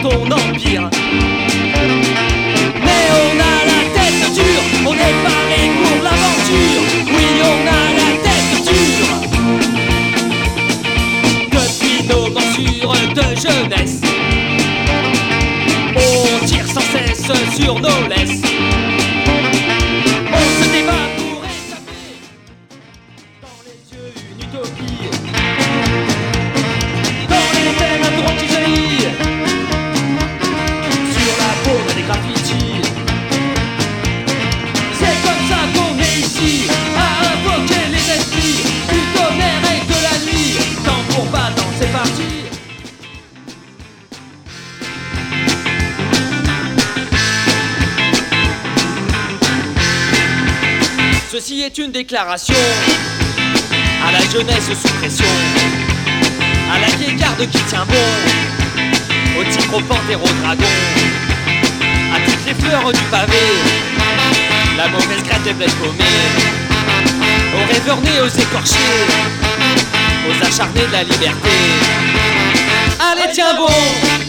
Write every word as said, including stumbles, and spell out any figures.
ton empire. Mais on a la tête dure, on est paré pour l'aventure. Oui, on a la tête dure. Depuis nos morsures de jeunesse, on tire sans cesse sur nos laisses. On se débat pour échapper dans les yeux une utopie. Dans les veines un droit qui jaillit sur la peau des graffitis. C'est comme ça qu'on est ici, à invoquer les esprits du tonnerre et de la nuit. Tant pour pas dans ces parties. Ceci est une déclaration à la jeunesse sous pression, à la vieille garde qui tient bon, au tigre, au panthère, au dragon, à toutes les fleurs du pavé, la mauvaise graine des blés paumés, aux rêveurs nés, aux écorchés, aux acharnés de la liberté. Allez, tiens bon!